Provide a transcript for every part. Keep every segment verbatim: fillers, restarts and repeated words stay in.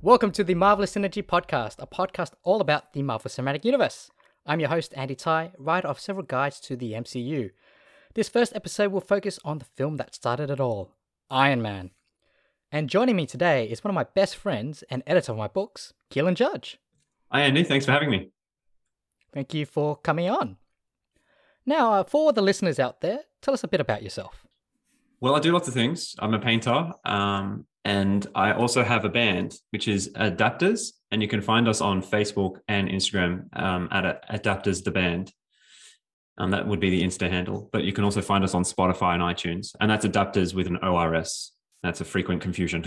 Welcome to the Marvelous Synergy Podcast, a podcast all about the Marvel Cinematic Universe. I'm your host, Andy Tai, writer of several guides to the M C U. This first episode will focus on the film that started it all, Iron Man. And joining me today is one of my best friends and editor of my books, Keelan Judge. Hi, Andy. Thanks for having me. Thank you for coming on. Now, uh, for the listeners out there, tell us a bit about yourself. Well, I do lots of things. I'm a painter, um, and I also have a band, which is Adapters, and you can find us on Facebook and Instagram um, at Adapters the Band. Um, that would be the Insta handle, but you can also find us on Spotify and iTunes, and that's Adapters with an O R S. That's a frequent confusion.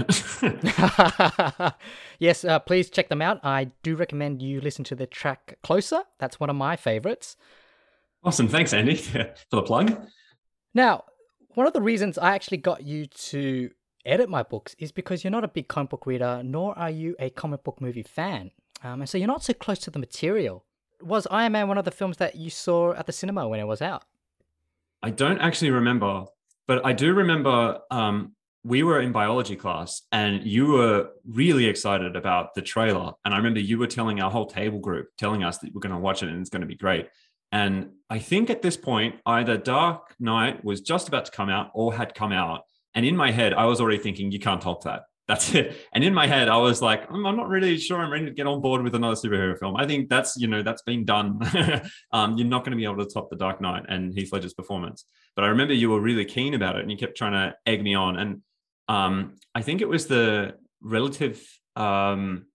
Yes, uh, please check them out. I do recommend you listen to the track Closer. That's one of my favorites. Awesome. Thanks, Andy, for the plug. Now, one of the reasons I actually got you to edit my books is because you're not a big comic book reader, nor are you a comic book movie fan. Um, and so you're not so close to the material. Was Iron Man one of the films that you saw at the cinema when it was out? I don't actually remember, but I do remember um, we were in biology class and you were really excited about the trailer. And I remember you were telling our whole table group, telling us that we're going to watch it and it's going to be great. And I think at this point, either Dark Knight was just about to come out or had come out. And in my head, I was already thinking, you can't top that. That's it. And in my head, I was like, I'm not really sure I'm ready to get on board with another superhero film. I think that's, you know, that's been done. um, you're not going to be able to top The Dark Knight and Heath Ledger's performance. But I remember you were really keen about it and you kept trying to egg me on. And um, I think it was the relative... Um,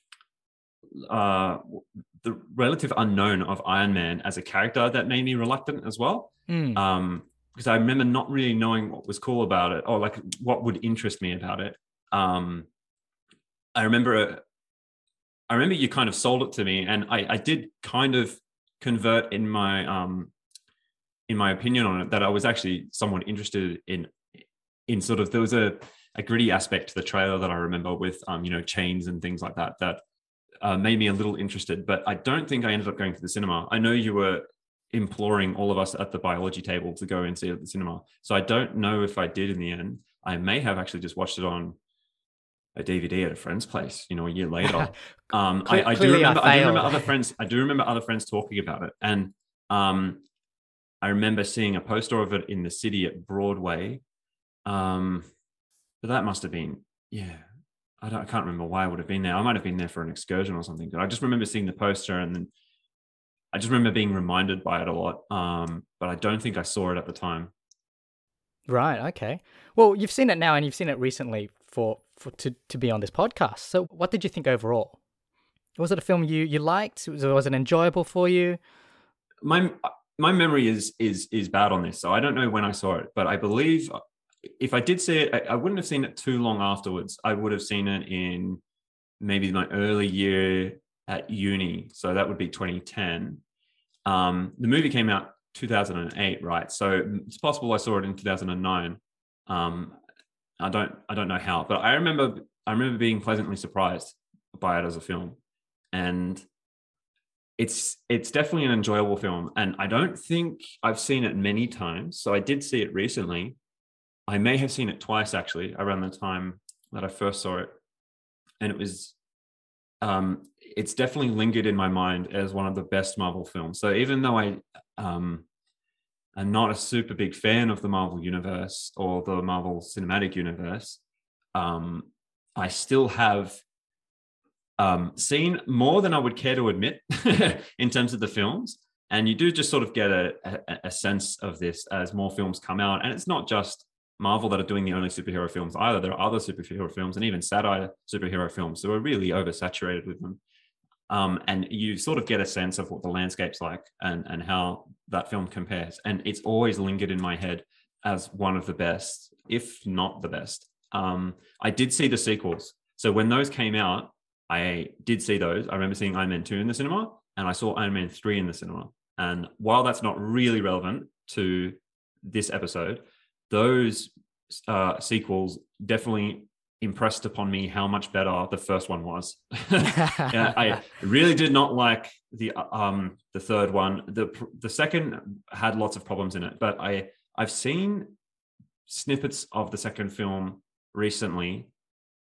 uh, the relative unknown of Iron Man as a character that made me reluctant as well. Mm. Um, because I remember not really knowing what was cool about it or like what would interest me about it. Um, I remember, I remember you kind of sold it to me, and I, I did kind of convert in my um, in my opinion on it that I was actually somewhat interested in in sort of there was a, a gritty aspect to the trailer that I remember with um, you know, chains and things like that that uh, made me a little interested. But I don't think I ended up going to the cinema. I know you were imploring all of us at the biology table to go and see it at the cinema, so I don't know if I did in the end. I may have actually just watched it on a D V D at a friend's place, you know, a year later. um, I, I do remember, I, I do remember other friends. I do remember other friends talking about it, and um, I remember seeing a poster of it in the city at Broadway. Um, but that must have been, yeah. I don't. I can't remember why I would have been there. I might have been there for an excursion or something. But I just remember seeing the poster, and then I just remember being reminded by it a lot. Um, but I don't think I saw it at the time. Right. Okay. Well, you've seen it now, and you've seen it recently for, for to to be on this podcast. So, what did you think overall? Was it a film you you liked? Was it, was it enjoyable for you? My my memory is is is bad on this, so I don't know when I saw it. But I believe if I did see it, I, I wouldn't have seen it too long afterwards. I would have seen it in maybe my early year at uni. So that would be twenty ten. Um, the movie came out two thousand eight, right? So it's possible I saw it in two thousand nine. Um, I don't, I don't know how, but I remember, I remember being pleasantly surprised by it as a film, and it's, it's definitely an enjoyable film. And I don't think I've seen it many times. So I did see it recently. I may have seen it twice actually around the time that I first saw it, and it was, um, it's definitely lingered in my mind as one of the best Marvel films. So even though I, um, I'm not a super big fan of the Marvel universe or the Marvel Cinematic Universe, um, I still have um, seen more than I would care to admit in terms of the films. And you do just sort of get a, a, a sense of this as more films come out. And it's not just Marvel that are doing the only superhero films either. There are other superhero films and even satire superhero films. So we're really oversaturated with them. Um, and you sort of get a sense of what the landscape's like and, and how that film compares. And it's always lingered in my head as one of the best, if not the best. Um, I did see the sequels. So when those came out, I did see those. I remember seeing Iron Man two in the cinema, and I saw Iron Man three in the cinema. And while that's not really relevant to this episode, those uh, sequels definitely impressed upon me how much better the first one was. Yeah, I really did not like the um the third one. The the second had lots of problems in it, but I I've seen snippets of the second film recently,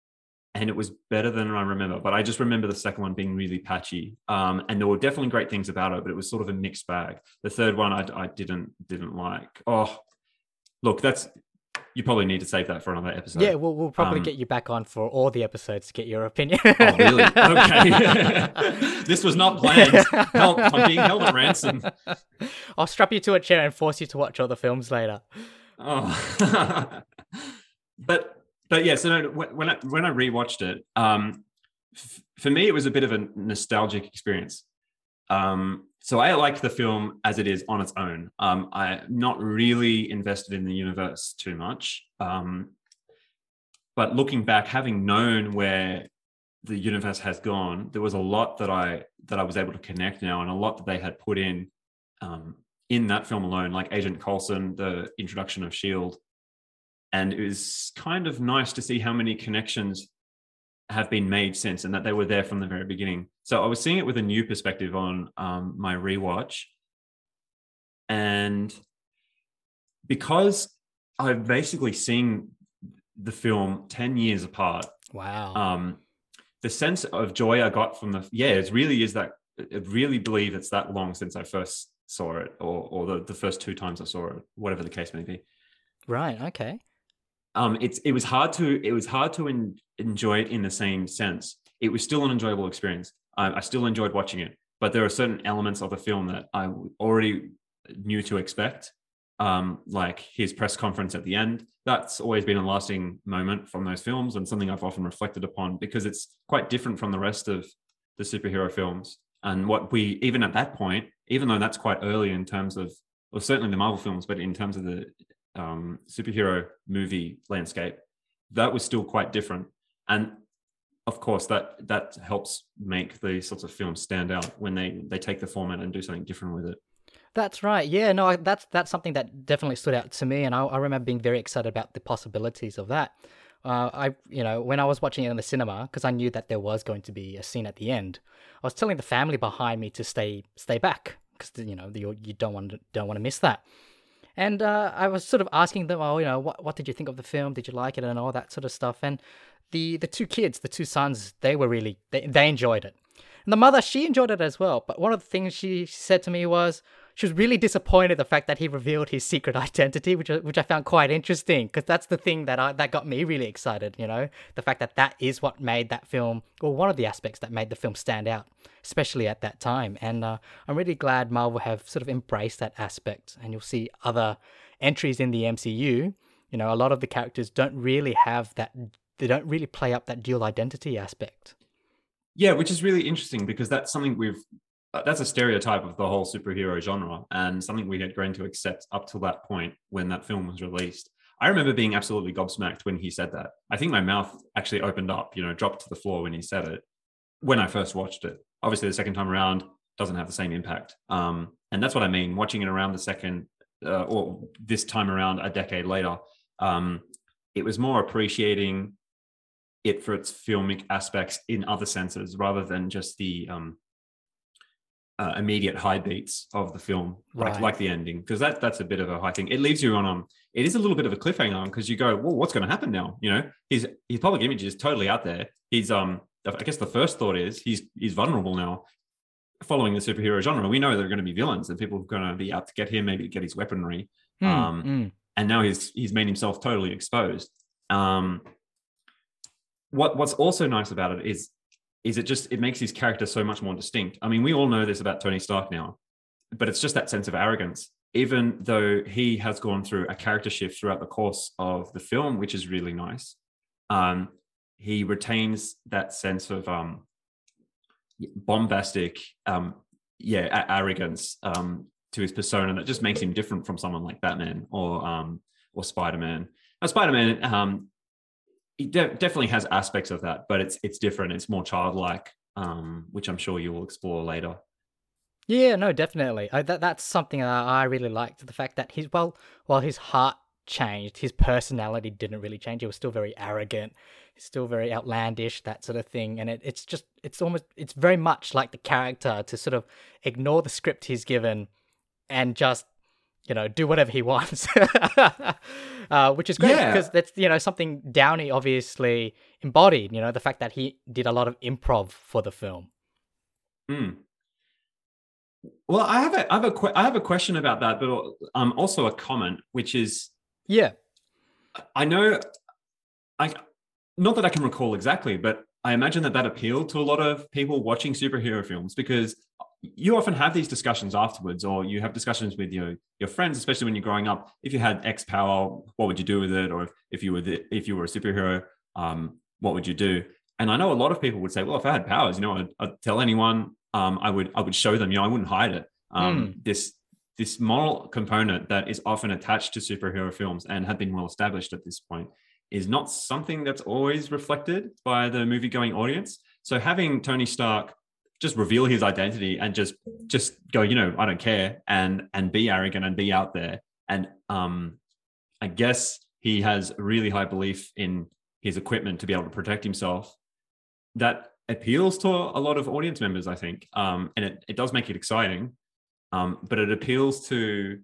and it was better than I remember. But I just remember the second one being really patchy, um, and there were definitely great things about it, but it was sort of a mixed bag. The third one I, I didn't didn't like. Oh, look, that's you probably need to save that for another episode. Yeah, we'll we'll probably Um, get you back on for all the episodes to get your opinion. Oh, really? Okay. This was not planned. Help, I'm being held at ransom. I'll strap you to a chair and force you to watch all the films later. Oh. but but yeah, so no, when I when I rewatched it, um, f- for me it was a bit of a nostalgic experience. Um, so I like the film as it is on its own. Um, I'm not really invested in the universe too much. Um, but looking back, having known where the universe has gone, there was a lot that I that I was able to connect now, and a lot that they had put in um, in that film alone, like Agent Coulson, the introduction of S H I E L D, and it was kind of nice to see how many connections have been made since, and that they were there from the very beginning. So I was seeing it with a new perspective on um, my rewatch, and because I've basically seen the film ten years apart. Wow. Um, the sense of joy I got from the yeah, it really is that. I really believe it's that long since I first saw it, or or the, the first two times I saw it, whatever the case may be. Right. Okay. Um, it's it was hard to it was hard to en- enjoy it in the same sense. It was still an enjoyable experience. I, I still enjoyed watching it, but there are certain elements of the film that I already knew to expect. Um, like his press conference at the end. That's always been a lasting moment from those films, and something I've often reflected upon, because it's quite different from the rest of the superhero films. And what we, even at that point, even though that's quite early in terms of, well, certainly the Marvel films, but in terms of the um, superhero movie landscape, that was still quite different. And of course, that that helps make these sorts of films stand out when they they take the format and do something different with it. That's right. Yeah, no, I- that's that's something that definitely stood out to me, and I, I remember being very excited about the possibilities of that. Uh, I, you know, when I was watching it in the cinema, because I knew that there was going to be a scene at the end, I was telling the family behind me to stay stay back, because you know you you don't want to, don't want to miss that. And uh, I was sort of asking them, oh, you know, what what did you think of the film? Did you like it, and all that sort of stuff. And the the two kids, the two sons, they were really they, they enjoyed it. And the mother, she enjoyed it as well. But one of the things she said to me was she was really disappointed the fact that he revealed his secret identity, which I- which I found quite interesting, because that's the thing that I that got me really excited. You know, the fact that that is what made that film, or one of the aspects that made the film stand out, especially at that time. And uh, I'm really glad Marvel have sort of embraced that aspect. And you'll see other entries in the M C U. You know, a lot of the characters don't really have that. They don't really play up that dual identity aspect. Yeah, which is really interesting, because that's something we've uh, that's a stereotype of the whole superhero genre, and something we had grown to accept up to that point when that film was released. I remember being absolutely gobsmacked when he said that. I think my mouth actually opened up, you know, dropped to the floor when he said it when I first watched it. Obviously, the second time around doesn't have the same impact. Um, and that's what I mean, watching it around the second, uh, or this time around a decade later, um, it was more appreciating it for its filmic aspects in other senses, rather than just the um, uh, immediate high beats of the film, like Right. like the ending, because that that's a bit of a high thing. It leaves you on um, it is a little bit of a cliffhanger, because you go, well, what's going to happen now? You know, his his public image is totally out there. He's um, I guess the first thought is he's he's vulnerable now. Following the superhero genre, we know there are going to be villains and people are going to be out to get him, maybe to get his weaponry. Hmm, Um, mm. and now he's he's made himself totally exposed. Um, what what's also nice about it is is it just it makes his character so much more distinct. I mean, we all know this about Tony Stark now, but it's just that sense of arrogance. Even though he has gone through a character shift throughout the course of the film, which is really nice, um, he retains that sense of um, bombastic, um, yeah, a- arrogance um, to his persona that just makes him different from someone like Batman or um, or Spider-Man. Now, Spider-Man, um, he de- definitely has aspects of that, but it's it's different. It's more childlike, um, which I'm sure you will explore later. Yeah, no, definitely. I, that that's something that I really liked. The fact that his well, while his heart changed, his personality didn't really change. He was still very arrogant. He's still very outlandish, that sort of thing. And it, it's just, it's almost, it's very much like the character to sort of ignore the script he's given and just you know, do whatever he wants, uh, which is great Yeah. because that's, you know, something Downey obviously embodied, you know, the fact that he did a lot of improv for the film. Mm. Well, I have a, I have a, que- I have a question about that, but um, also a comment, which is, Yeah. I know, I not that I can recall exactly, but I imagine that that appealed to a lot of people watching superhero films, because you often have these discussions afterwards, or you have discussions with your your friends, especially when you're growing up. If you had X power, what would you do with it? Or if, if you were the, if you were a superhero, um, what would you do? And I know a lot of people would say, well, if I had powers, you know, I'd, I'd tell anyone. Um, I would I would show them. You know, I wouldn't hide it. Um, Mm. This this moral component that is often attached to superhero films and had been well established at this point is not something that's always reflected by the movie-going audience. So having Tony Stark just reveal his identity and just just go, you know, I don't care, and and be arrogant and be out there. And um, I guess he has a really high belief in his equipment to be able to protect himself. That appeals to a lot of audience members, I think, um, and it, it does make it exciting. Um, but it appeals to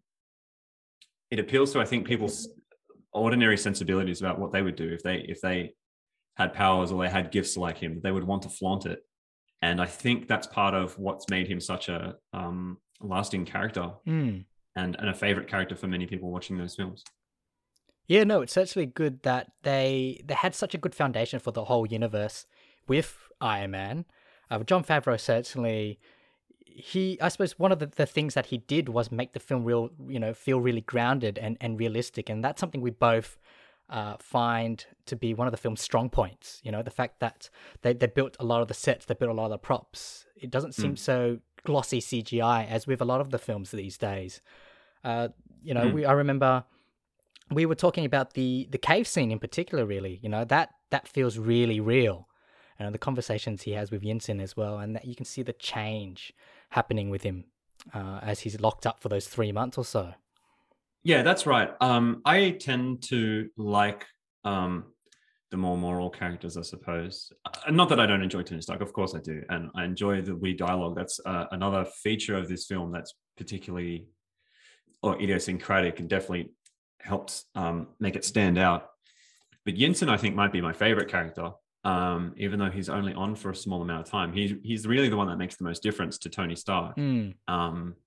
it appeals to I think people's ordinary sensibilities about what they would do if they if they had powers or they had gifts like him. They would want to flaunt it, and I think that's part of what's made him such a um, lasting character Mm. and, and a favorite character for many people watching those films. Yeah, no, it's certainly good that they they had such a good foundation for the whole universe with Iron Man. Uh, Jon Favreau certainly, he, I suppose one of the, the things that he did was make the film real, you know, feel really grounded and, and realistic. And that's something we both uh, find to be one of the film's strong points. You know, the fact that they, they built a lot of the sets, they built a lot of the props. It doesn't seem Mm. so glossy C G I as with a lot of the films these days. Uh, you know, Mm. we I remember we were talking about the the cave scene in particular. Really, you know, that that feels really real. And the conversations he has with Yinsen as well, and that you can see the change happening with him uh, as he's locked up for those three months or so. Yeah, that's right. Um, I tend to like um, the more moral characters, I suppose. Uh, not that I don't enjoy Tony Stark, of course I do, and I enjoy the witty dialogue. That's uh, another feature of this film that's particularly or idiosyncratic and definitely helps um, make it stand out. But Yinsen, I think, might be my favorite character, um, even though he's only on for a small amount of time. He's he's really the one that makes the most difference to Tony Stark. Mm. Um,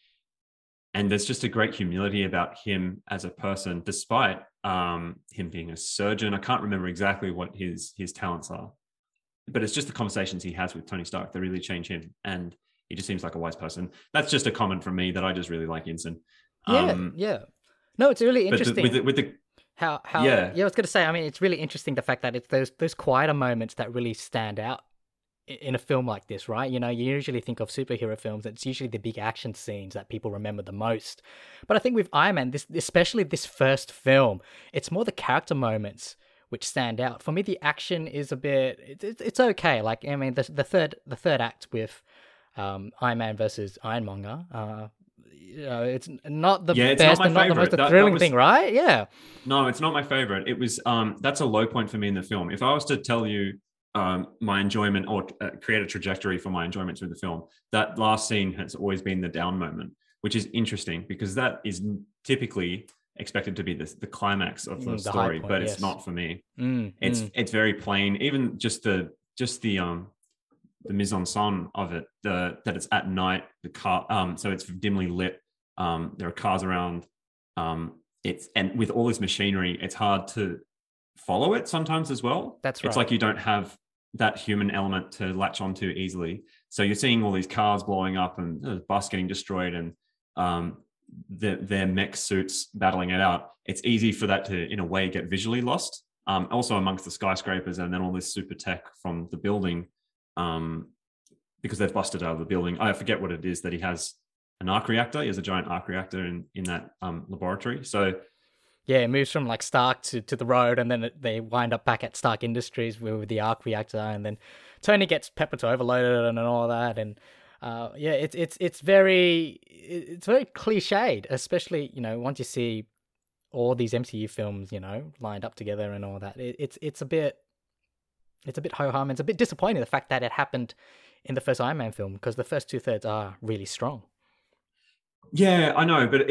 and there's just a great humility about him as a person, despite um, him being a surgeon. I can't remember exactly what his his talents are, but it's just the conversations he has with Tony Stark that really change him. And he just seems like a wise person. That's just a comment from me that I just really like Yinsen. Yeah, Um, yeah. No, it's really but the, interesting. with the, with the how how Yeah. yeah, I was gonna say. I mean, it's really interesting the fact that it's those those quieter moments that really stand out i- in a film like this, right? You know, you usually think of superhero films; it's usually the big action scenes that people remember the most. But I think with Iron Man, this especially this first film, it's more the character moments which stand out. For me, the action is a bit it's it's, it's okay. Like I mean, the the third the third act with um, Iron Man versus Ironmonger. Uh, you know, it's not the Yeah, it's not best my and not the favorite. most That- that thrilling was- thing, right? Yeah. No, it's not my favorite. It was um that's a low point for me in the film. If I was to tell you um my enjoyment or uh, create a trajectory for my enjoyment through the film, that last scene has always been the down moment, which is interesting because that is typically expected to be the, the climax of the, Mm, the high story, point, but yes. it's not for me. Mm, It's mm. it's very plain. Even just the just the um the mise en scène of it, the that it's at night, the car um so it's dimly lit. Um, there are cars around. Um, it's and with all this machinery, it's hard to follow it sometimes as well. That's It's right. like you don't have that human element to latch onto easily. So you're seeing all these cars blowing up and the bus getting destroyed and um, the, their mech suits battling it out. It's easy for that to, in a way, get visually lost. Um, also amongst the skyscrapers and then all this super tech from the building um, because they've busted out of the building. I forget what it is that he has. An arc reactor. He has a giant arc reactor in in that um, laboratory. So Yeah, it moves from like Stark to, to the road, and then it, they wind up back at Stark Industries with, with the arc reactor, and then Tony gets pepper to overloaded and, and all that, and uh, yeah, it's it's it's very it's very cliched, especially you know once you see all these M C U films you know lined up together and all that. It, it's it's a bit it's a bit ho hum. It's a bit disappointing the fact that it happened in the first Iron Man film because the first two thirds are really strong. yeah, I know, but it's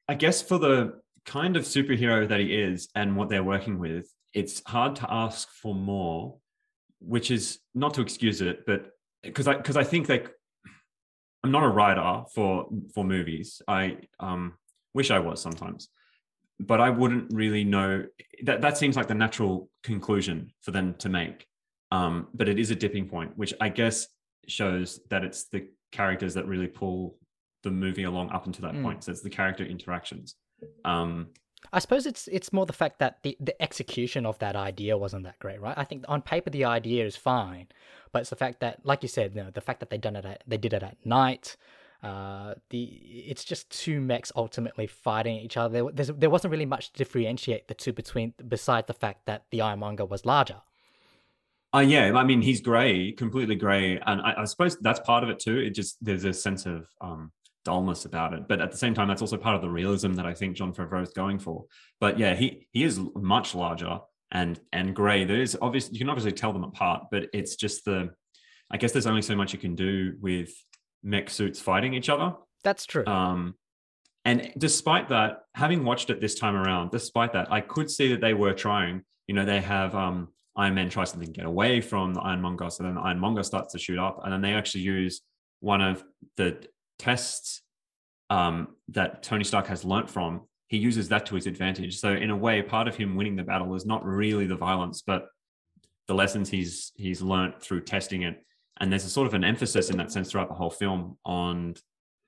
I guess for the kind of superhero that he is and what they're working with, it's hard to ask for more, which is not to excuse it, but because I because I think like I'm not a writer for for movies. I um, wish I was sometimes, but I wouldn't really know. That that seems like the natural conclusion for them to make. Um, but it is a dipping point, which I guess shows that it's the characters that really pull the movie along up until that Mm. point. So it's the character interactions. Um, I suppose it's it's more the fact that the, the execution of that idea wasn't that great, right? I think on paper the idea is fine, but it's the fact that, like you said, you know, the fact that they done it at, they did it at night. Uh, the it's just two mechs ultimately fighting each other. There, there's, there wasn't really much to differentiate the two between, besides the fact that the Ironmonger was larger. uh, yeah, I mean, he's grey, completely grey. And I, I suppose that's part of it too. It just, there's a sense of um, dullness about it. But at the same time, that's also part of the realism that I think Jon Favreau is going for. But yeah, he he is much larger and and grey. There is obviously, you can obviously tell them apart, but it's just the, I guess there's only so much you can do with mech suits fighting each other. That's true. Um, and despite that, having watched it this time around, despite that, I could see that they were trying. You know, they have um, Iron Man tries to get away from the Ironmonger, so then the Ironmonger starts to shoot up, and then they actually use one of the tests um, that Tony Stark has learnt from. He uses that to his advantage. So in a way, part of him winning the battle is not really the violence, but the lessons he's he's learnt through testing it. And there's a sort of an emphasis in that sense throughout the whole film on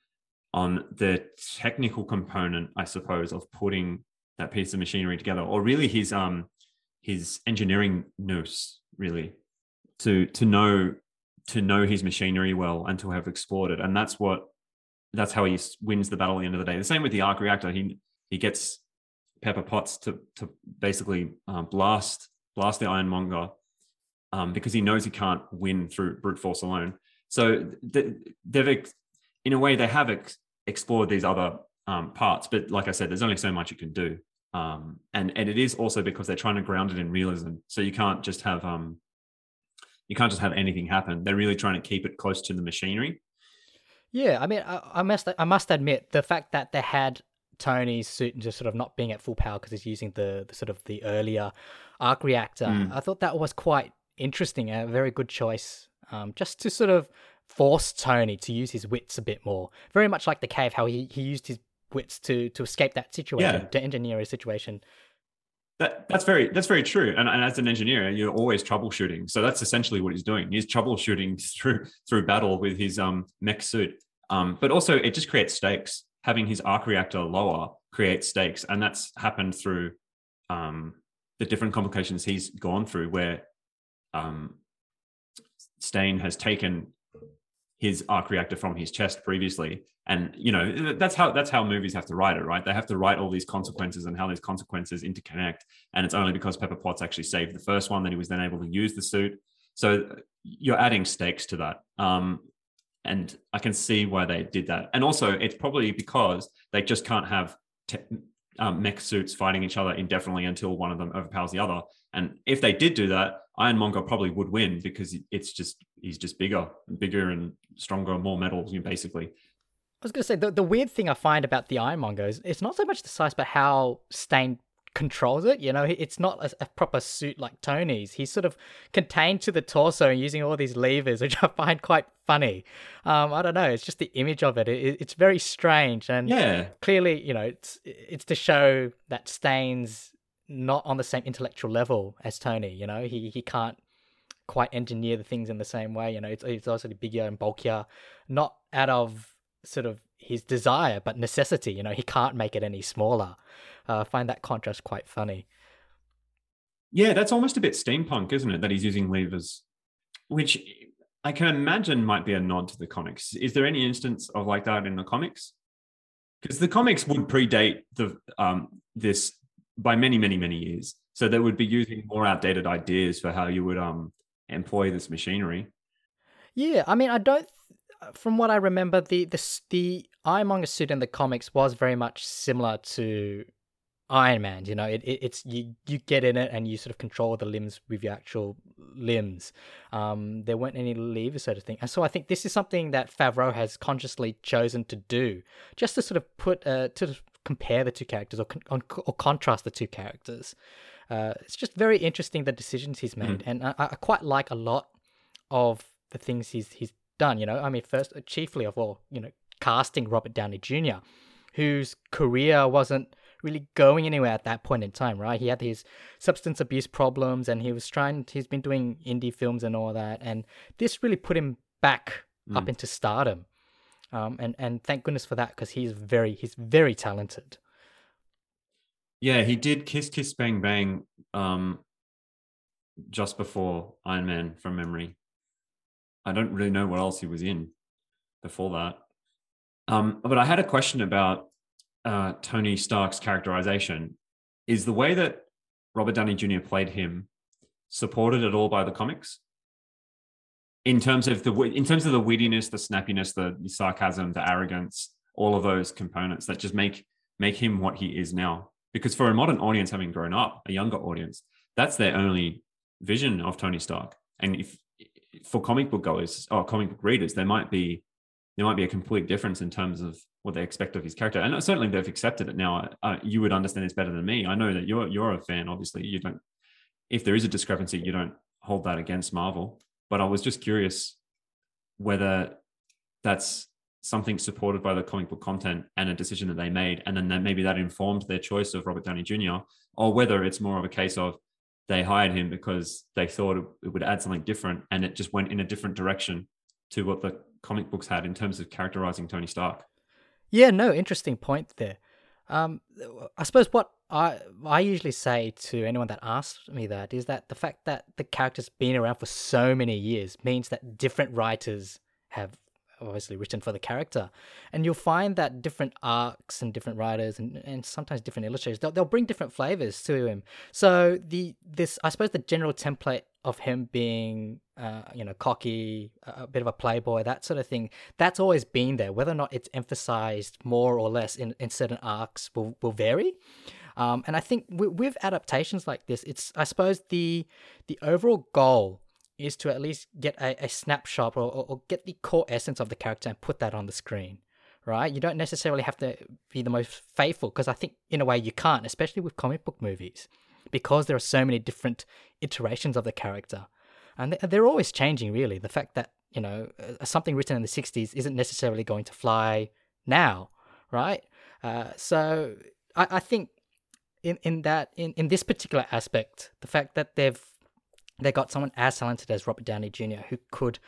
on the technical component, I suppose, of putting that piece of machinery together, or really his um his engineering nous, really, to to know to know his machinery well and to have explored it. And that's what that's how he wins the battle at the end of the day. The same with the arc reactor. He he gets Pepper Potts to to basically uh, blast blast the Ironmonger um, because he knows he can't win through brute force alone. So th- they've ex- in a way they have ex- explored these other um, parts, but like I said, there's only so much you can do. Um, and and it is also because they're trying to ground it in realism. So you can't just have um, you can't just have anything happen. They're really trying to keep it close to the machinery. Yeah, I mean, I, I must I must admit the fact that they had Tony's suit just sort of not being at full power because he's using the, the sort of the earlier arc reactor. Mm. I thought that was quite interesting, a very good choice, um, just to sort of force Tony to use his wits a bit more. Very much like the cave, how he, he used his wits to to escape that situation, Yeah. to engineer a situation. That that's very that's very true. And, and as an engineer, you're always troubleshooting. So that's essentially what he's doing. He's troubleshooting through through battle with his um mech suit. Um, but also it just creates stakes. Having his arc reactor lower creates stakes, and that's happened through um the different complications he's gone through, where um Stain has taken his arc reactor from his chest previously. And, you know, that's how that's how movies have to write it, right? They have to write all these consequences and how these consequences interconnect. And it's only because Pepper Potts actually saved the first one that he was then able to use the suit. So you're adding stakes to that. Um, and I can see why they did that. And also, it's probably because they just can't have te- um, mech suits fighting each other indefinitely until one of them overpowers the other. And if they did do that, Ironmonger probably would win because it's just he's just bigger, bigger and stronger, more metal, you know, basically. I was going to say, the, the weird thing I find about the Ironmonger is it's not so much the size, but how Stain controls it. You know, it's not a, a proper suit like Tony's. He's sort of contained to the torso and using all these levers, which I find quite funny. Um, I don't know. It's just the image of it. it it's very strange. And yeah, clearly, you know, it's it's to show that Stain's not on the same intellectual level as Tony. You know, he he can't quite engineer the things in the same way. You know, it's, it's also bigger and bulkier, not out of sort of his desire, but necessity. You know, he can't make it any smaller. Uh, I find that contrast quite funny. Yeah, that's almost a bit steampunk, isn't it? That he's using levers, which I can imagine might be a nod to the comics. Is there any instance of like that in the comics? Because the comics would predate the um, this by many, many, many years. So they would be using more outdated ideas for how you would um, employ this machinery. Yeah, I mean, I don't. From what I remember, the the the Ironmonger suit in the comics was very much similar to Iron Man. You know, it, it it's you you get in it and you sort of control the limbs with your actual limbs. Um, there weren't any levers, so to think. And so I think this is something that Favreau has consciously chosen to do, just to sort of put uh, to compare the two characters or con- or contrast the two characters. Uh, it's just very interesting the decisions he's made, mm. and I, I quite like a lot of the things he's he's done. You know, I mean, first chiefly of all, you know, casting Robert Downey Junior, whose career wasn't really going anywhere at that point in time, right? He had his substance abuse problems and he was trying, he's been doing indie films and all that. And this really put him back mm. up into stardom. Um, and, and thank goodness for that, because he's very, he's very talented. Yeah, he did Kiss Kiss Bang Bang um, just before Iron Man from memory. I don't really know what else he was in before that. Um, but I had a question about Uh, Tony Stark's characterization. Is the way that Robert Downey Junior played him supported at all by the comics? In terms of the in terms of the wittiness, the snappiness, the sarcasm, the arrogance, all of those components that just make make him what he is now. Because for a modern audience, having grown up, a younger audience, that's their only vision of Tony Stark. And if for comic book goers or comic book readers, there might be there might be a complete difference in terms of what they expect of his character. And certainly they've accepted it now. Uh, you would understand this better than me. I know that you're you're a fan, obviously. You don't, if there is a discrepancy, you don't hold that against Marvel. But I was just curious whether that's something supported by the comic book content and a decision that they made, and then that maybe that informed their choice of Robert Downey Junior, or whether it's more of a case of they hired him because they thought it would add something different and it just went in a different direction to what the comic books had in terms of characterizing Tony Stark. Yeah, no, interesting point there. Um, I suppose what I I usually say to anyone that asks me that is that the fact that the character's been around for so many years means that different writers have obviously written for the character. And you'll find that different arcs and different writers and, and sometimes different illustrators, they'll, they'll bring different flavors to him. So the this I suppose the general template of him being, uh, you know, cocky, a bit of a playboy, that sort of thing, that's always been there. Whether or not it's emphasized more or less in, in certain arcs will, will vary. Um, and I think w- with adaptations like this, it's, I suppose, the the overall goal is to at least get a, a snapshot or, or, or get the core essence of the character and put that on the screen, right? You don't necessarily have to be the most faithful, because I think in a way you can't, especially with comic book movies, because there are so many different iterations of the character. And they're always changing, really. The fact that, you know, something written in the sixties isn't necessarily going to fly now, right? Uh, so I, I think in, in that, in, in this particular aspect, the fact that they've they got someone as talented as Robert Downey Junior who could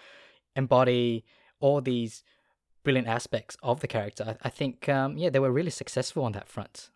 embody all these brilliant aspects of the character, I, I think, um, yeah, they were really successful on that front.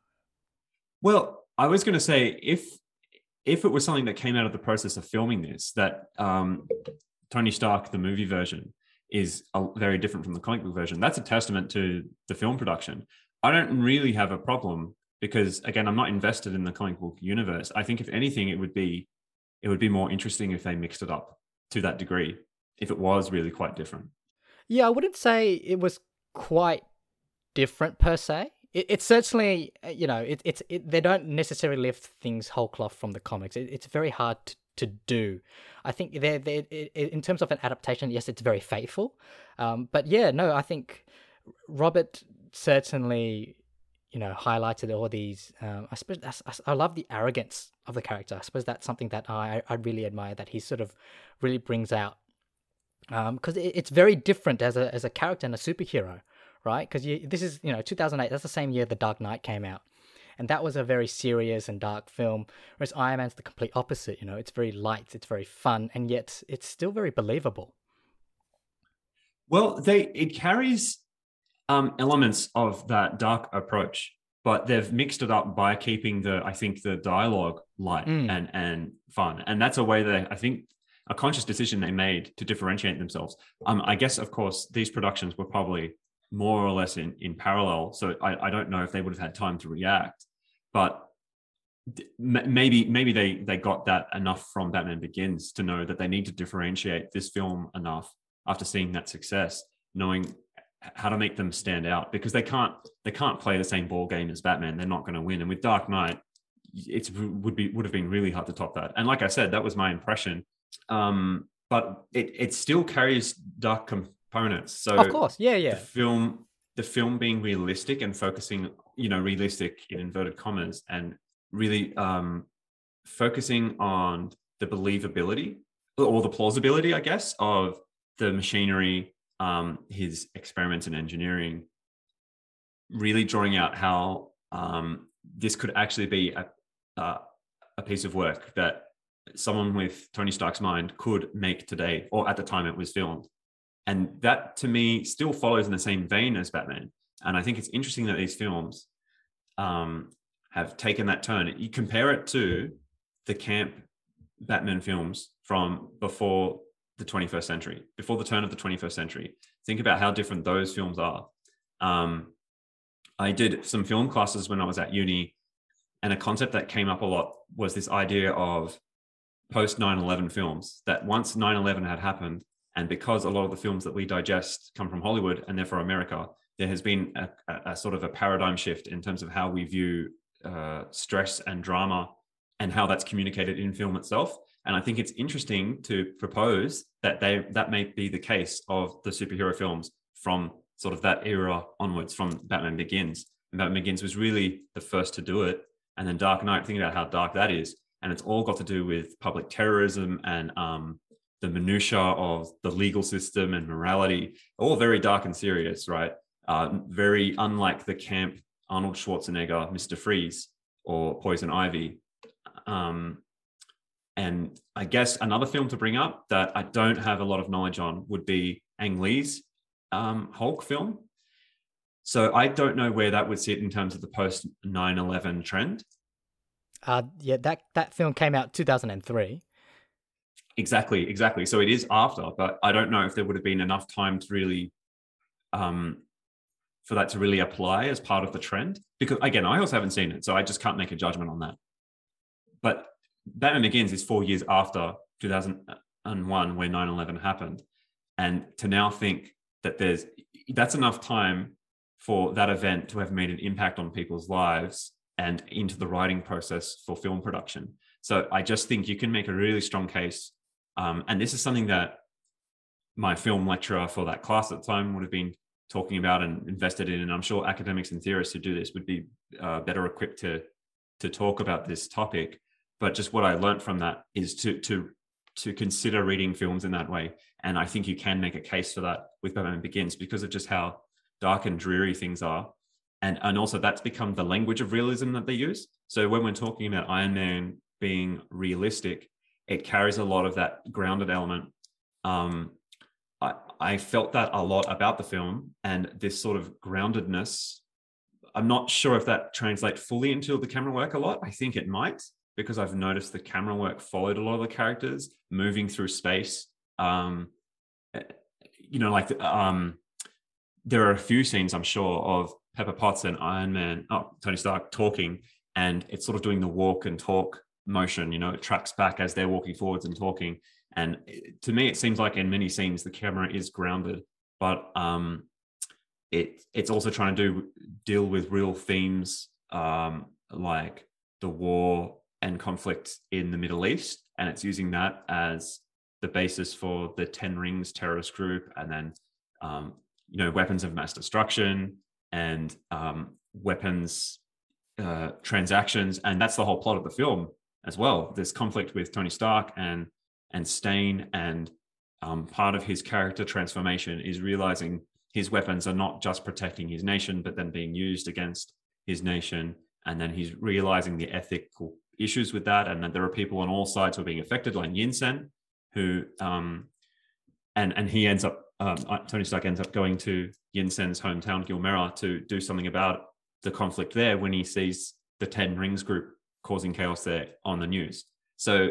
Well, I was going to say, if if it was something that came out of the process of filming this, that um, Tony Stark, the movie version, is a, very different from the comic book version, that's a testament to the film production. I don't really have a problem because, again, I'm not invested in the comic book universe. I think if anything, it would be it would be more interesting if they mixed it up to that degree, if it was really quite different. Yeah, I wouldn't say it was quite different per se. It, it's certainly, you know, it, it's it, they don't necessarily lift things whole cloth from the comics. It, it's very hard to, to do. I think they're, they're, in terms of an adaptation, yes, it's very faithful. Um, but yeah, no, I think Robert certainly, you know, highlighted all these. Um, I suppose that's, I love the arrogance of the character. I suppose that's something that I, I really admire, that he sort of really brings out. Because um, it, it's very different as a as a character and a superhero, right? Because this is, you know, two thousand eight. That's the same year The Dark Knight came out, and that was a very serious and dark film. Whereas Iron Man's the complete opposite. You know, it's very light, it's very fun, and yet it's still very believable. Well, they it carries um, elements of that dark approach, but they've mixed it up by keeping the I think the dialogue light mm. and and fun, and that's a way that I think. A conscious decision they made to differentiate themselves. Um, I guess, of course, these productions were probably more or less in, in parallel. So I, I don't know if they would have had time to react, but maybe maybe they they got that enough from Batman Begins to know that they need to differentiate this film enough after seeing that success, knowing how to make them stand out, because they can't they can't play the same ball game as Batman. They're not going to win. And with Dark Knight, it's would be would have been really hard to top that. And like I said, that was my impression. Um, but it it still carries dark components. So of course, yeah, yeah. The film the film being realistic and focusing, you know, realistic in inverted commas, and really um, focusing on the believability or the plausibility, I guess, of the machinery, um, his experiments in engineering, really drawing out how um, this could actually be a, uh, a piece of work that someone with Tony Stark's mind could make today, or at the time it was filmed. And that, to me, still follows in the same vein as Batman. And I think it's interesting that these films um, have taken that turn. You compare it to the camp Batman films from before the twenty-first century, before the turn of the twenty-first century. Think about how different those films are. Um, I did some film classes when I was at uni, and a concept that came up a lot was this idea of post nine eleven films, that once nine eleven had happened, and because a lot of the films that we digest come from Hollywood and therefore America, there has been a, a, a sort of a paradigm shift in terms of how we view uh, stress and drama and how that's communicated in film itself. And I think it's interesting to propose that they that may be the case of the superhero films from sort of that era onwards, from Batman Begins. And Batman Begins was really the first to do it. And then Dark Knight, think about how dark that is. And it's all got to do with public terrorism and um, the minutiae of the legal system and morality, all very dark and serious, right? Uh, very unlike the camp Arnold Schwarzenegger, Mister Freeze, or Poison Ivy. Um, and I guess another film to bring up that I don't have a lot of knowledge on would be Ang Lee's um, Hulk film. So I don't know where that would sit in terms of the post nine eleven trend. Uh, yeah, that, that film came out two thousand three. Exactly, exactly. So it is after, but I don't know if there would have been enough time to really, um, for that to really apply as part of the trend. Because again, I also haven't seen it, so I just can't make a judgment on that. But Batman Begins is four years after two thousand one, where nine eleven happened. And to now think that there's, that's enough time for that event to have made an impact on people's lives and into the writing process for film production. So I just think you can make a really strong case. Um, and this is something that my film lecturer for that class at the time would have been talking about and invested in. And I'm sure academics and theorists who do this would be uh, better equipped to, to talk about this topic. But just what I learned from that is to, to, to consider reading films in that way. And I think you can make a case for that with Batman Begins because of just how dark and dreary things are. And, and also that's become the language of realism that they use. So when we're talking about Iron Man being realistic, it carries a lot of that grounded element. Um, I, I felt that a lot about the film, and this sort of groundedness. I'm not sure if that translates fully into the camera work a lot. I think it might, because I've noticed the camera work followed a lot of the characters moving through space. Um, you know, like um, there are a few scenes, I'm sure, of Pepper Potts and Iron Man, oh, Tony Stark talking, and it's sort of doing the walk and talk motion. You know, it tracks back as they're walking forwards and talking. And to me, it seems like in many scenes, the camera is grounded, but um, it it's also trying to do deal with real themes um, like the war and conflict in the Middle East. And it's using that as the basis for the Ten Rings terrorist group, and then, um, you know, weapons of mass destruction and um, weapons uh, transactions. And that's the whole plot of the film as well. There's conflict with Tony Stark and and Stain, and um, part of his character transformation is realizing his weapons are not just protecting his nation, but then being used against his nation. And then he's realizing the ethical issues with that, and that there are people on all sides who are being affected, like Yinsen, who um, and and he ends up um, Tony Stark ends up going to Yinsen's hometown, Gilmera, to do something about the conflict there when he sees the Ten Rings group causing chaos there on the news. So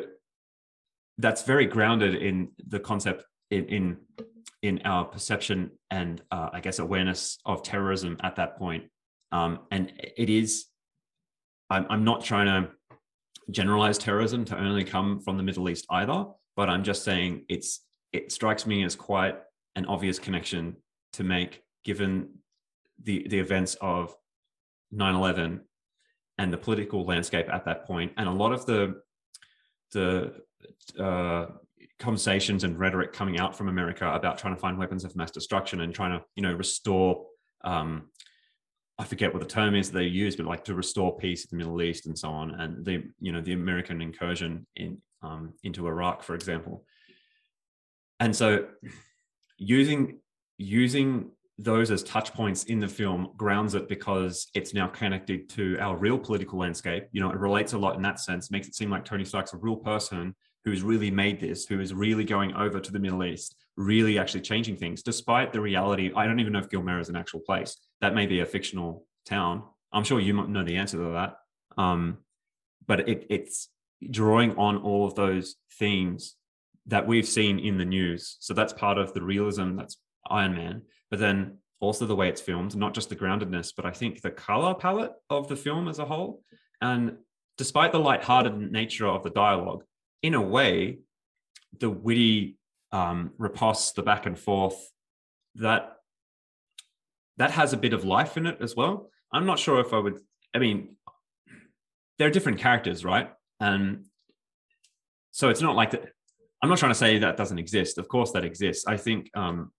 that's very grounded in the concept in in, in our perception and uh, I guess awareness of terrorism at that point. Um, and it is, I'm, I'm not trying to generalize terrorism to only come from the Middle East either, but I'm just saying it's it strikes me as quite an obvious connection to make given the the events of nine eleven and the political landscape at that point, and a lot of the the uh, conversations and rhetoric coming out from America about trying to find weapons of mass destruction and trying to, you know, restore, um, I forget what the term is they use, but like to restore peace in the Middle East and so on, and the, you know, the American incursion in um, into Iraq, for example. And so using using those as touch points in the film grounds it, because it's now connected to our real political landscape. You know, it relates a lot in that sense, makes it seem like Tony Stark's a real person who's really made this, who is really going over to the Middle East, really actually changing things, despite the reality. I don't even know if Gilmera is an actual place. That may be a fictional town. I'm sure you might know the answer to that. Um, but it, it's drawing on all of those themes that we've seen in the news. So that's part of the realism, that's Iron Man. But then also the way it's filmed, not just the groundedness, but I think the color palette of the film as a whole. And despite the lighthearted nature of the dialogue, in a way, the witty um, riposte, the back and forth, that that has a bit of life in it as well. I'm not sure if I would, I mean, they're different characters, right? And so it's not like that. I'm not trying to say that doesn't exist. Of course that exists. I think, um,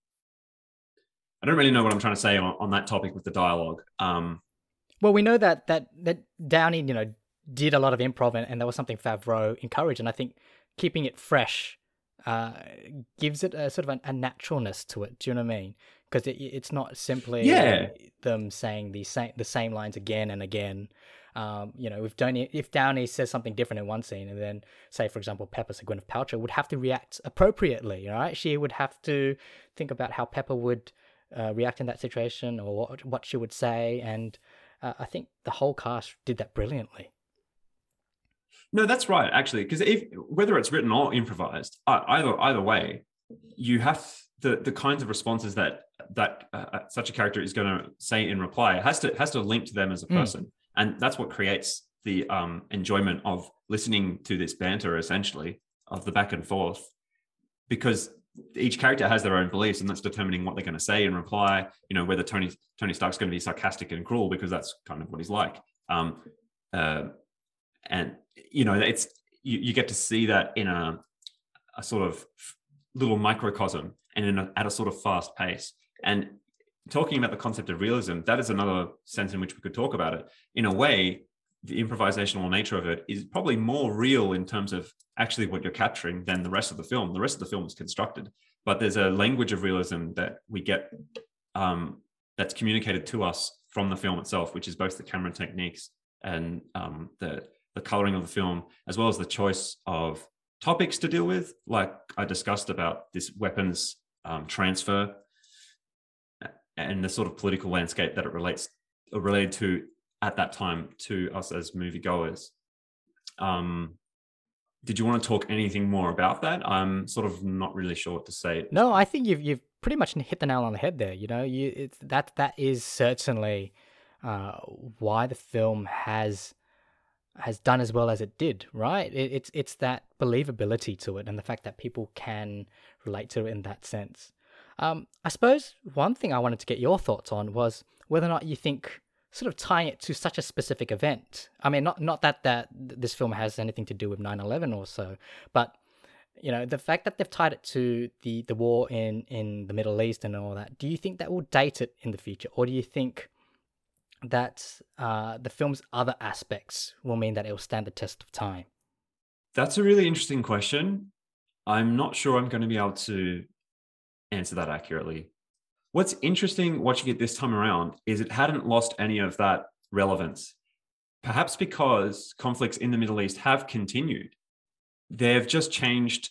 I don't really know what I'm trying to say on, on that topic with the dialogue. Um, well, we know that that that Downey, you know, did a lot of improv, and, and that was something Favreau encouraged. And I think keeping it fresh uh, gives it a sort of a, a naturalness to it. Do you know what I mean? Because it, it's not simply yeah. them saying the same the same lines again and again. Um, you know, if Downey, if Downey says something different in one scene, and then say, for example, Pepper, so Gwyneth Paltrow would have to react appropriately, right? She would have to think about how Pepper would uh, react in that situation, or what, what she would say, and uh, I think the whole cast did that brilliantly. No, that's right, actually, because if whether it's written or improvised, either either way, you have the the kinds of responses that that uh, such a character is going to say in reply has to has to link to them as a person. Mm. And that's what creates the um, enjoyment of listening to this banter, essentially, of the back and forth, because each character has their own beliefs, and that's determining what they're going to say in reply. You know, whether Tony Tony Stark's going to be sarcastic and cruel, because that's kind of what he's like. Um, uh, and you know, it's you, you get to see that in a a sort of little microcosm, and in a, at a sort of fast pace. And talking about the concept of realism, that is another sense in which we could talk about it. In a way, the improvisational nature of it is probably more real in terms of actually what you're capturing than the rest of the film. The rest of the film is constructed, but there's a language of realism that we get um, that's communicated to us from the film itself, which is both the camera techniques and um, the, the coloring of the film, as well as the choice of topics to deal with, like I discussed about this weapons um, transfer and the sort of political landscape that it relates or related to at that time to us as moviegoers. Um, did you want to talk anything more about that? I'm sort of not really sure what to say. No, I think you've you've pretty much hit the nail on the head there. You know, you it's, that that is certainly uh, why the film has has done as well as it did. Right? It, it's it's that believability to it, and the fact that people can relate to it in that sense. Um, I suppose one thing I wanted to get your thoughts on was whether or not you think sort of tying it to such a specific event. I mean, not not that, that this film has anything to do with nine eleven or so, but, you know, the fact that they've tied it to the, the war in, in the Middle East and all that, do you think that will date it in the future? Or do you think that uh, the film's other aspects will mean that it will stand the test of time? That's a really interesting question. I'm not sure I'm going to be able to answer that accurately. What's interesting watching it this time around is it hadn't lost any of that relevance. Perhaps because conflicts in the Middle East have continued. They've just changed,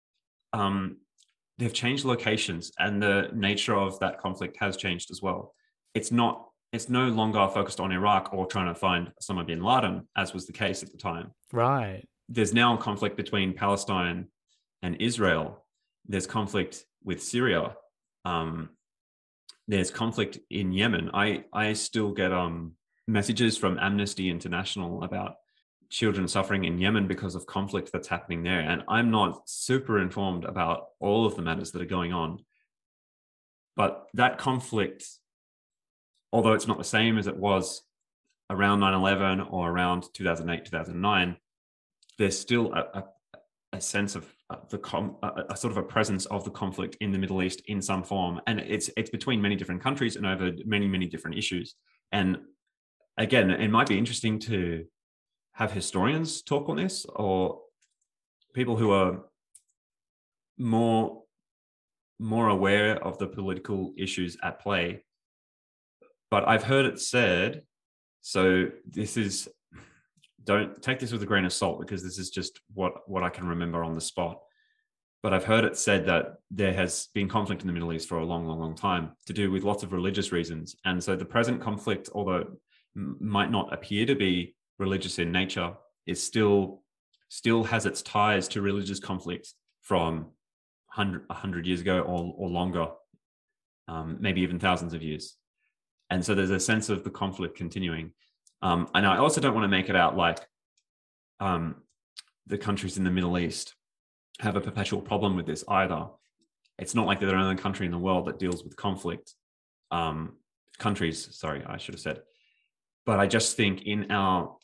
um, they've changed locations, and the nature of that conflict has changed as well. It's not, it's no longer focused on Iraq or trying to find Osama bin Laden, as was the case at the time. Right. There's now a conflict between Palestine and Israel. There's conflict with Syria. Um, there's conflict in Yemen. I, I still get um, messages from Amnesty International about children suffering in Yemen because of conflict that's happening there. And I'm not super informed about all of the matters that are going on. But that conflict although it's not the same as it was around nine eleven or around two thousand eight, two thousand nine, there's still a, a, a sense of the com, a, a sort of a presence of the conflict in the Middle East in some form, and it's it's between many different countries and over many many different issues. And again, it might be interesting to have historians talk on this, or people who are more more aware of the political issues at play. But I've heard it said, so this is, don't take this with a grain of salt, because this is just what, what I can remember on the spot. But I've heard it said that there has been conflict in the Middle East for a long, long, long time, to do with lots of religious reasons. And so the present conflict, although it m- might not appear to be religious in nature, is still, still has its ties to religious conflict from one hundred years ago or, or longer, um, maybe even thousands of years. And so there's a sense of the conflict continuing. Um, and I also don't want to make it out like um, the countries in the Middle East have a perpetual problem with this either. It's not like they're the only country in the world that deals with conflict. Um, countries, sorry, I should have said. But I just think in our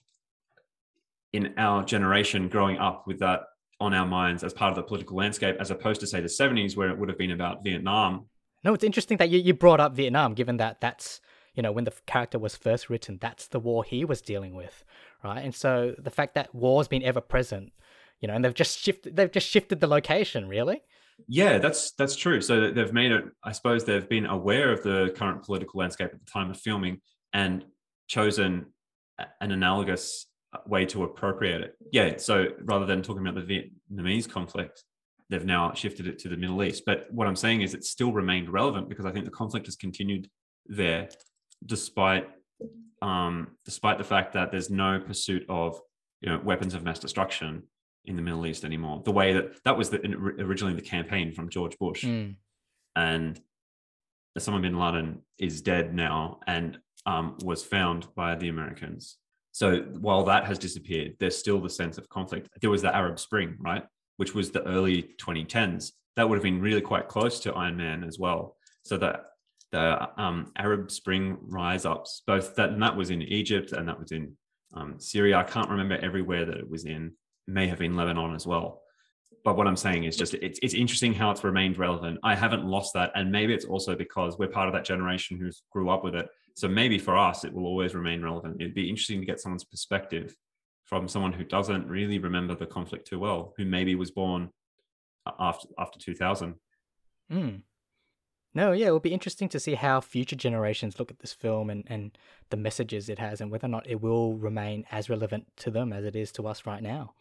in our generation, growing up with that on our minds as part of the political landscape, as opposed to, say, the seventies, where it would have been about Vietnam. No, it's interesting that you, you brought up Vietnam, given that that's, you know, when the character was first written, that's the war he was dealing with, right? And so the fact that war's been ever present, you know, and they've just shifted, they've just shifted the location, really. Yeah, that's that's true. So they've made it, I suppose they've been aware of the current political landscape at the time of filming and chosen an analogous way to appropriate it. Yeah, so rather than talking about the Vietnamese conflict, they've now shifted it to the Middle East. But what I'm saying is it's still remained relevant, because I think the conflict has continued there, despite um, despite the fact that there's no pursuit of, you know, weapons of mass destruction in the Middle East anymore. The way that that was the, originally the campaign from George Bush, mm. and Osama bin Laden is dead now and um, was found by the Americans. So while that has disappeared, there's still the sense of conflict. There was the Arab Spring, right, which was the early twenty tens. That would have been really quite close to Iron Man as well. So that the um, Arab Spring rise-ups, both that and that was in Egypt and that was in um, Syria. I can't remember everywhere that it was in. It may have been Lebanon as well. But what I'm saying is just it's it's interesting how it's remained relevant. I haven't lost that, and maybe it's also because we're part of that generation who grew up with it. So maybe for us, it will always remain relevant. It'd be interesting to get someone's perspective from someone who doesn't really remember the conflict too well, who maybe was born after after two thousand. Mm. No, yeah, it will be interesting to see how future generations look at this film and, and the messages it has, and whether or not it will remain as relevant to them as it is to us right now.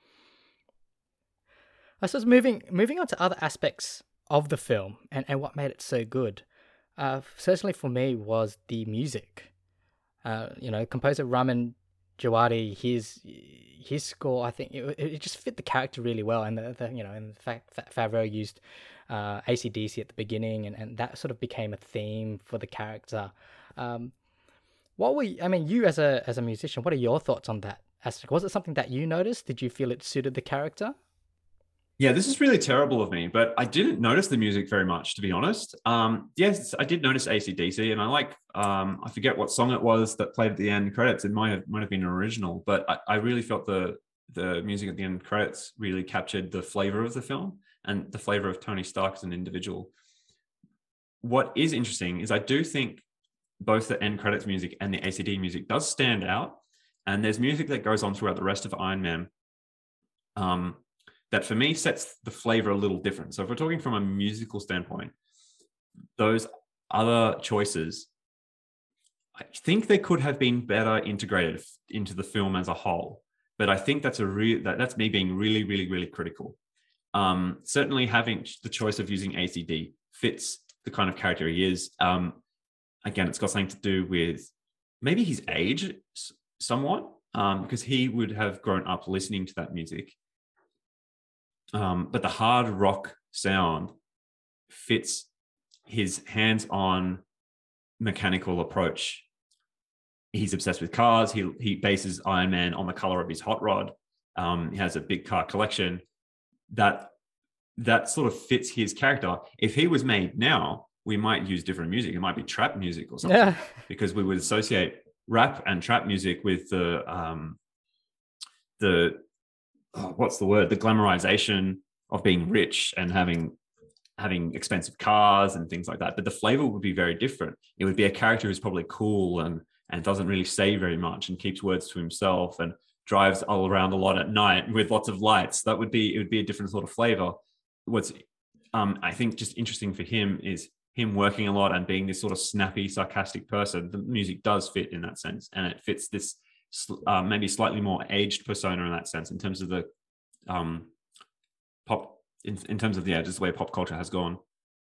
I suppose moving moving on to other aspects of the film and, and what made it so good, uh, certainly for me was the music. Uh, you know, composer Ramin Djawadi, his his score, I think it, it just fit the character really well, and the, the you know, and the fact that Favreau used uh, A C D C at the beginning, and, and that sort of became a theme for the character. Um, what were you, I mean, you as a as a musician, what are your thoughts on that aspect? Was it something that you noticed? Did you feel it suited the character? Yeah, this is really terrible of me, but I didn't notice the music very much, to be honest. Um, yes, I did notice A C D C, and I like, um, I forget what song it was that played at the end credits. It might have might have been an original, but I, I really felt the the music at the end credits really captured the flavor of the film and the flavor of Tony Stark as an individual. What is interesting is I do think both the end credits music and the A C D music does stand out, and there's music that goes on throughout the rest of Iron Man. Um, that for me sets the flavor a little different. So if we're talking from a musical standpoint, those other choices, I think they could have been better integrated into the film as a whole. But I think that's a real that, that's me being really, really, really critical. Um, certainly having the choice of using A C D fits the kind of character he is. Um, again, it's got something to do with maybe his age somewhat, um, because he would have grown up listening to that music. Um, but the hard rock sound fits his hands-on mechanical approach. He's obsessed with cars. He he bases Iron Man on the color of his hot rod. Um, he has a big car collection. That that sort of fits his character. If he was made now, we might use different music. It might be trap music or something, Yeah. because we would associate rap and trap music with the um, the oh, what's the word? The glamorization of being rich and having having expensive cars and things like that. But the flavor would be very different. It would be a character who's probably cool and and doesn't really say very much and keeps words to himself and drives all around a lot at night with lots of lights. That would be, it would be a different sort of flavor. What's um, I think just interesting for him is him working a lot and being this sort of snappy, sarcastic person. The music does fit in that sense, and it fits this uh, maybe slightly more aged persona in that sense, in terms of the um, pop, in, in terms of the yeah, just the way pop culture has gone.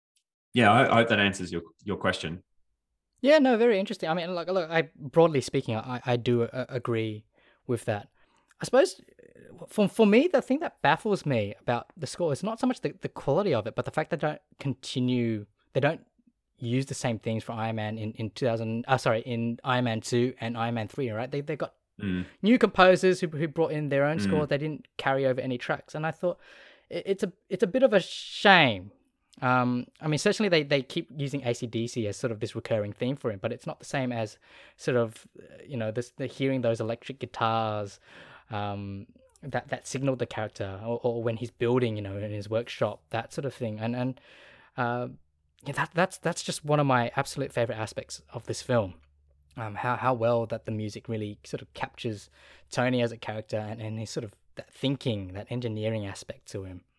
Yeah, I, I hope that answers your your question. Yeah, no, very interesting. I mean, like, look, I broadly speaking, I I do uh, agree with that. I suppose for for me, the thing that baffles me about the score is not so much the, the quality of it, but the fact that they don't continue, they don't use the same things for Iron Man in in two thousand. Uh, sorry, in Iron Man two and Iron Man three, right? They they got Mm. new composers who who brought in their own Mm. score. They didn't carry over any tracks, and I thought it, it's a it's a bit of a shame. Um, I mean, certainly they, they keep using A C D C as sort of this recurring theme for him, but it's not the same as sort of, you know, this the hearing those electric guitars um, that that signal the character, or, or when he's building, you know, in his workshop, that sort of thing. And and uh, yeah, that that's that's just one of my absolute favorite aspects of this film. Um, how how well that the music really sort of captures Tony as a character, and, and his sort of that thinking, that engineering aspect to him.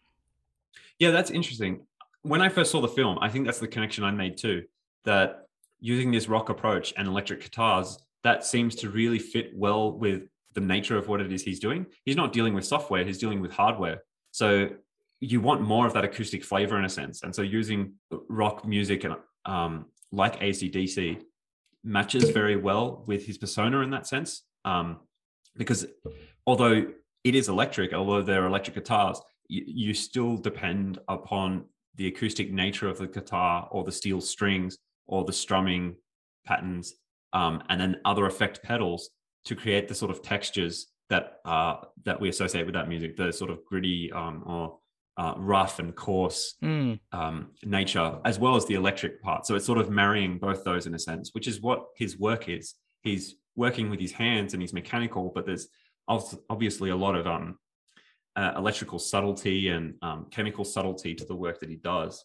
Yeah, that's interesting. When I first saw the film, I think that's the connection I made too, that using this rock approach and electric guitars, that seems to really fit well with the nature of what it is he's doing. He's not dealing with software, he's dealing with hardware. So you want more of that acoustic flavor in a sense. And so using rock music and um, like A C D C matches very well with his persona in that sense. Um, because although it is electric, although they're electric guitars, you, you still depend upon the acoustic nature of the guitar, or the steel strings, or the strumming patterns, um, and then other effect pedals to create the sort of textures that uh, that we associate with that music, the sort of gritty um, or uh, rough and coarse Mm. um, nature, as well as the electric part. So it's sort of marrying both those in a sense, which is what his work is. He's working with his hands and he's mechanical, but there's obviously a lot of um, Uh, electrical subtlety and um, chemical subtlety to the work that he does.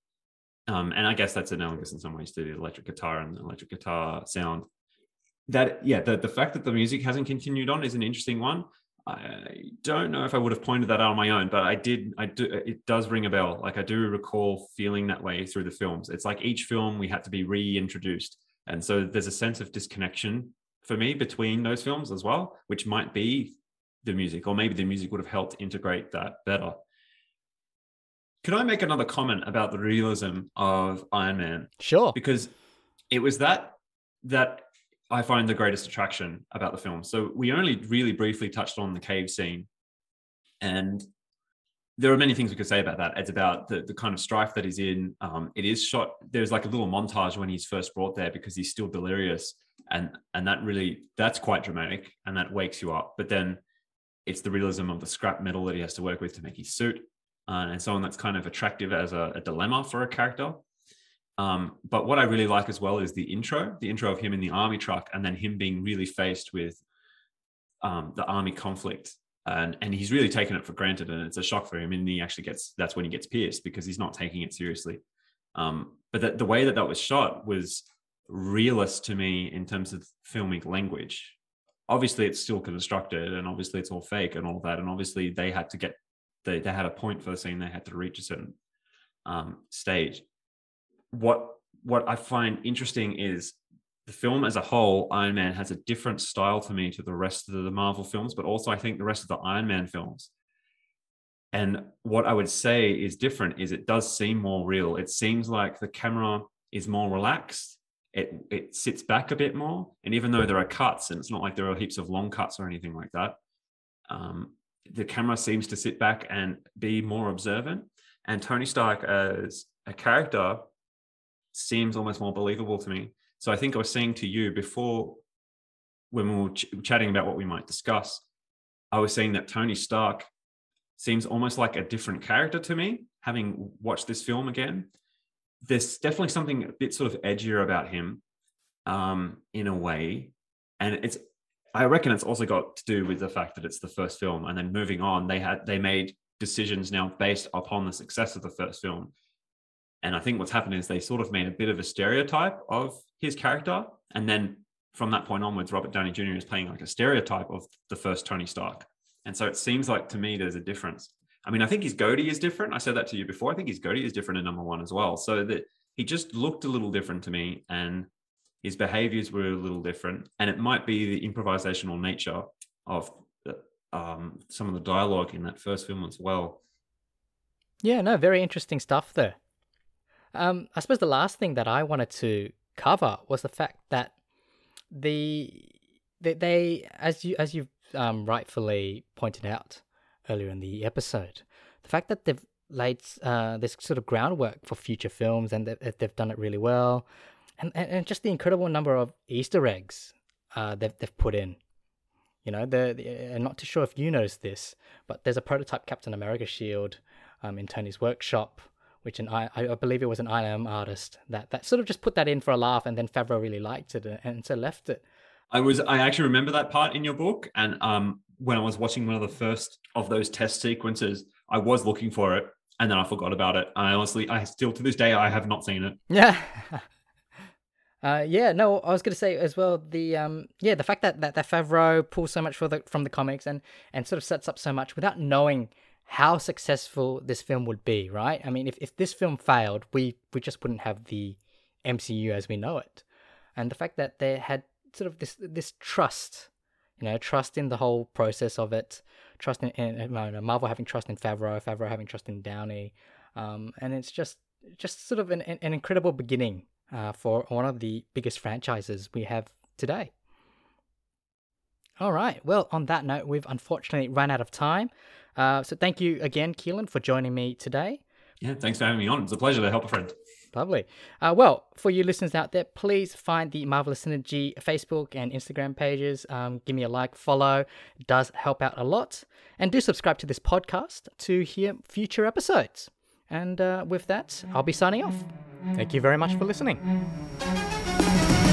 Um, and I guess that's analogous in some ways to the electric guitar and the electric guitar sound. That, yeah, the, the fact that the music hasn't continued on is an interesting one. I don't know if I would have pointed that out on my own, but I did, I do, it does ring a bell. Like I do recall feeling that way through the films. It's like each film we had to be reintroduced. And so there's a sense of disconnection for me between those films as well, which might be the music, or maybe the music would have helped integrate that better. Could I make another comment about the realism of Iron Man? Sure. Because it was that that I find the greatest attraction about the film. So we only really briefly touched on the cave scene, and there are many things we could say about that. It's about the, the kind of strife that he's in. Um, it is shot, there's like a little montage when he's first brought there because he's still delirious, and and that really, that's quite dramatic, and that wakes you up. But then it's the realism of the scrap metal that he has to work with to make his suit, uh, and so on. That's kind of attractive as a, a dilemma for a character. Um, but what I really like as well is the intro, the intro of him in the army truck, and then him being really faced with um, the army conflict. And, and he's really taken it for granted, and it's a shock for him. And he actually gets, that's when he gets pierced because he's not taking it seriously. Um, but that the way that that was shot was realist to me in terms of filmic language. Obviously it's still constructed, and obviously it's all fake and all that. And obviously they had to get, they, they had a point for the scene. They had to reach a certain um, stage. What, what I find interesting is the film as a whole, Iron Man, has a different style to me to the rest of the Marvel films, but also I think the rest of the Iron Man films. And what I would say is different is it does seem more real. It seems like the camera is more relaxed. It, it sits back a bit more. And even though there are cuts, and it's not like there are heaps of long cuts or anything like that, um, the camera seems to sit back and be more observant. And Tony Stark as a character seems almost more believable to me. So I think I was saying to you before, when we were ch- chatting about what we might discuss, I was saying that Tony Stark seems almost like a different character to me, having watched this film again. there's definitely something a bit sort of edgier about him, um, in a way, and it's. I reckon it's also got to do with the fact that it's the first film, and then moving on, they had they made decisions now based upon the success of the first film. And I think what's happened is they sort of made a bit of a stereotype of his character, and then from that point onwards, Robert Downey Junior is playing like a stereotype of the first Tony Stark. And so it seems like to me there's a difference. I mean, I think his goatee is different. I said that to you before. I think his goatee is different in number one as well. So that he just looked a little different to me, and his behaviors were a little different. And it might be the improvisational nature of the, um, some of the dialogue in that first film as well. Yeah, no, very interesting stuff there. Um, I suppose the last thing that I wanted to cover was the fact that the they, they as you as you've um, rightfully pointed out earlier in the episode, the fact that they've laid uh, this sort of groundwork for future films, and they've, they've done it really well, and, and and just the incredible number of Easter eggs uh, they've they've put in. You know, the, the I'm not too sure if you noticed this, but there's a prototype Captain America shield um, in Tony's workshop, which an I I believe it was an I M artist that, that sort of just put that in for a laugh, and then Favreau really liked it and so left it. I was I actually remember that part in your book, and um, when I was watching one of the first of those test sequences, I was looking for it, and then I forgot about it. I honestly, I still to this day, I have not seen it. Yeah. Uh, yeah, no, I was going to say as well, the um, yeah, the fact that, that, that Favreau pulls so much for the, from the comics and, and sort of sets up so much without knowing how successful this film would be, right? I mean, if, if this film failed, we, we just wouldn't have the M C U as we know it. And the fact that they had sort of this this trust, you know, trust in the whole process of it, trust in, in, in Marvel having trust in Favreau, Favreau having trust in Downey, um, and it's just just sort of an, an incredible beginning Uh, for one of the biggest franchises we have today. All right. Well, on that note, we've unfortunately run out of time. Uh, so thank you again, Keelan, for joining me today. Yeah, thanks for having me on. It's a pleasure to help a friend. Lovely. Uh, well, for you listeners out there, please find the Marvelous Synergy Facebook and Instagram pages. Um, give me a like, follow. It does help out a lot. And do subscribe to this podcast to hear future episodes. And uh, with that, I'll be signing off. Thank you very much for listening.